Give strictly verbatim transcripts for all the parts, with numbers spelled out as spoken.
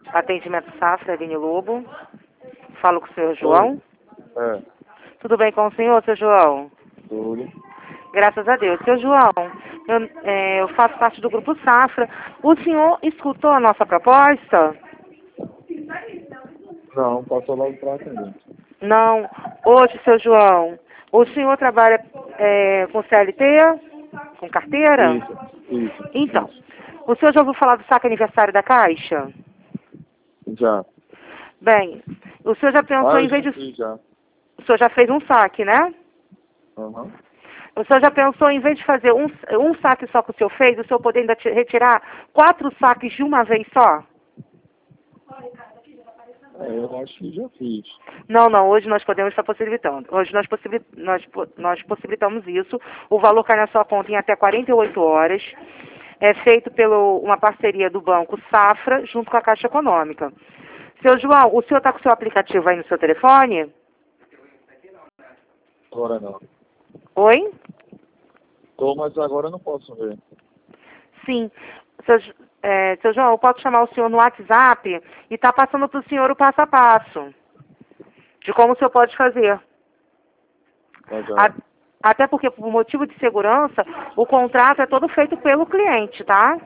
Atendimento Safra, Aline Lobo. Falo com o senhor João. É, Tudo bem com o senhor, seu João? tudo. Graças a Deus. Seu João, eu, é, eu faço parte do Grupo Safra. O senhor escutou a nossa proposta? Não, passou logo para atendente. Não. Hoje, seu João, o senhor trabalha é, com C L T? Com carteira? Isso, isso. Então, isso. o senhor já ouviu falar do saque aniversário da Caixa? Já. Bem, o senhor já pensou Ah, em eu vez já de... fiz, já. O senhor já fez um saque, né? Aham. O senhor já pensou, em vez de fazer um, um saque só que o senhor fez, o senhor poder ainda te- retirar quatro saques de uma vez só? É, eu acho que já fiz. Não, não, hoje nós podemos estar possibilitando. Hoje nós, possibi nós, po- nós possibilitamos isso. O valor cai na sua conta em até quarenta e oito horas. É feito por uma parceria do Banco Safra junto com a Caixa Econômica. Seu João, o senhor está com o seu aplicativo aí no seu telefone? Agora não. Oi? Tô, mas agora eu não posso ver. Sim. Seu, Jo- é, seu João, eu posso chamar o senhor no WhatsApp e está passando para o senhor o passo a passo de como o senhor pode fazer. Tá já. A- Até porque, por motivo de segurança, o contrato é todo feito pelo cliente, tá?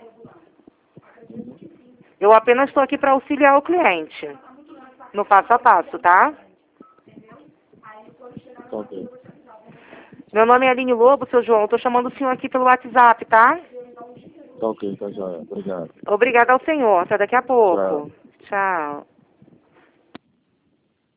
Eu apenas estou aqui para auxiliar o cliente no passo a passo, tá? Tá ok. Meu nome é Aline Lobo, seu João. Estou chamando o senhor aqui pelo WhatsApp, tá? Tá ok, tá já. Obrigado. Obrigada ao senhor. Até daqui a Tchau. pouco. Tchau.